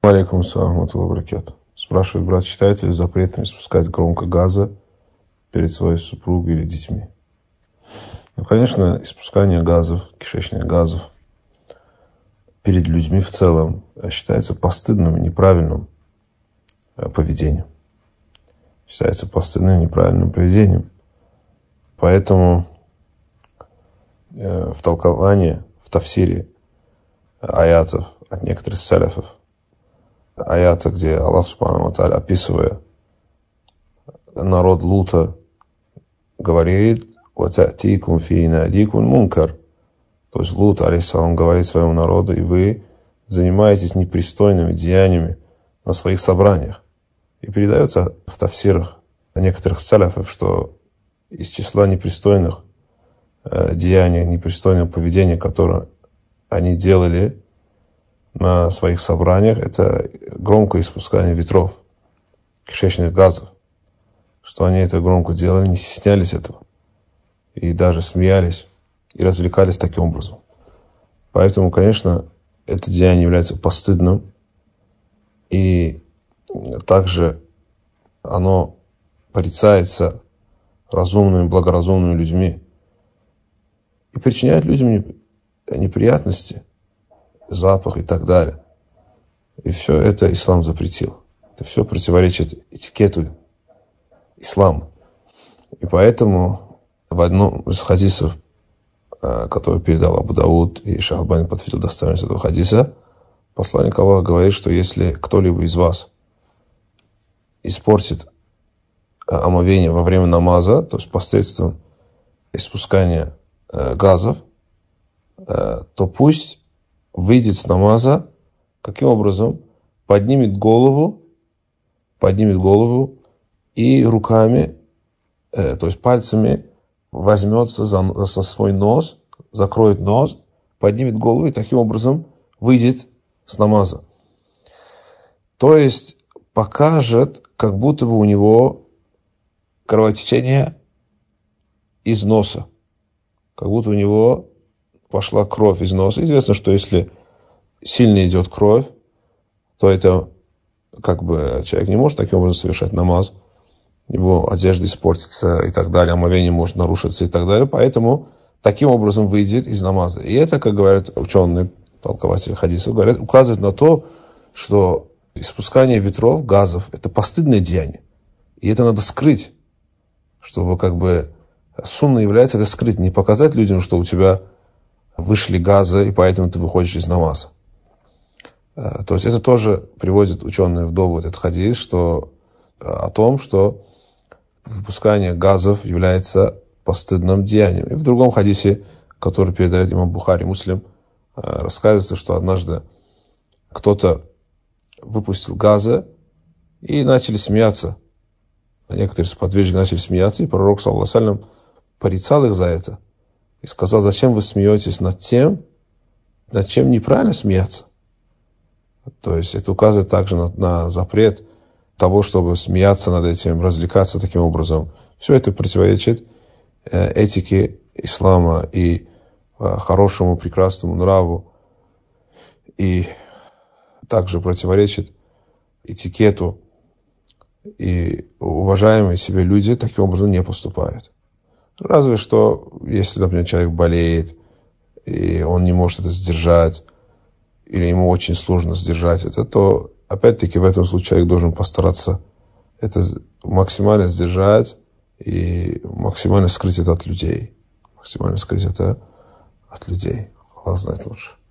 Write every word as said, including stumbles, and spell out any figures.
Алейкум ассаляму ва баракатуху. Спрашивает брат, считается ли запретом испускать громко газы перед своей супругой или детьми? Ну, конечно, испускание газов, кишечных газов перед людьми в целом считается постыдным и неправильным поведением. Считается постыдным и неправильным поведением. Поэтому в толковании, в тафсире аятов от некоторых саляфов, аята, где Аллах Субхану ва Тааля, описывая народ Лута, говорит: «Вататикум фи надикум мункар». То есть Лут, алейхиссалам, говорит своему народу: и вы занимаетесь непристойными деяниями на своих собраниях. И передается в тафсирах некоторых саляфов, что из числа непристойных э, деяний, непристойного поведения, которое они делали на своих собраниях, это громкое испускание ветров, кишечных газов. Что они это громко делали, не стеснялись этого. И даже смеялись и развлекались таким образом. Поэтому, конечно, это деяние является постыдным. И также оно порицается разумными, благоразумными людьми. И причиняет людям неприятности, запах и так далее. И все это ислам запретил. Это все противоречит этикету ислама. И поэтому в одном из хадисов, который передал Абу Дауд, и Шейх Албани подтвердил достоверность этого хадиса, посланник Аллаха говорит, что если кто-либо из вас испортит омовение во время намаза, то есть посредством испускания газов, то пусть выйдет с намаза, каким образом? Поднимет голову, поднимет голову и руками, то есть пальцами, возьмется за, за свой нос, закроет нос, поднимет голову и таким образом выйдет с намаза. То есть покажет, как будто бы у него кровотечение из носа, как будто у него пошла кровь из носа. Известно, что если сильно идет кровь, то это как бы человек не может таким образом совершать намаз, его одежда испортится и так далее, омовение может нарушиться и так далее, поэтому таким образом выйдет из намаза. И это, как говорят ученые, толкователи хадисов, говорят, указывает на то, что испускание ветров, газов, это постыдное деяние. И это надо скрыть, чтобы как бы сунна является это скрыть, не показать людям, что у тебя вышли газы, и поэтому ты выходишь из намаза. То есть это тоже приводит ученые в довод, этот хадис, что, о том, что выпускание газов является постыдным деянием. И в другом хадисе, который передает имам Бухари, Муслим, рассказывается, что однажды кто-то выпустил газы и начали смеяться. Некоторые сподвижники начали смеяться, и пророк, саллаллаху алейхи ва саллям, порицал их за это. И сказал: зачем вы смеетесь над тем, над чем неправильно смеяться? То есть это указывает также на, на запрет того, чтобы смеяться над этим, развлекаться таким образом. Все это противоречит э, этике ислама и э, хорошему, прекрасному нраву. И также противоречит этикету. И уважаемые себе люди таким образом не поступают. Разве что, если, например, человек болеет, и он не может это сдержать, или ему очень сложно сдержать это, то, опять-таки, в этом случае человек должен постараться это максимально сдержать и максимально скрыть это от людей. Максимально скрыть это от людей. Аллах знает лучше.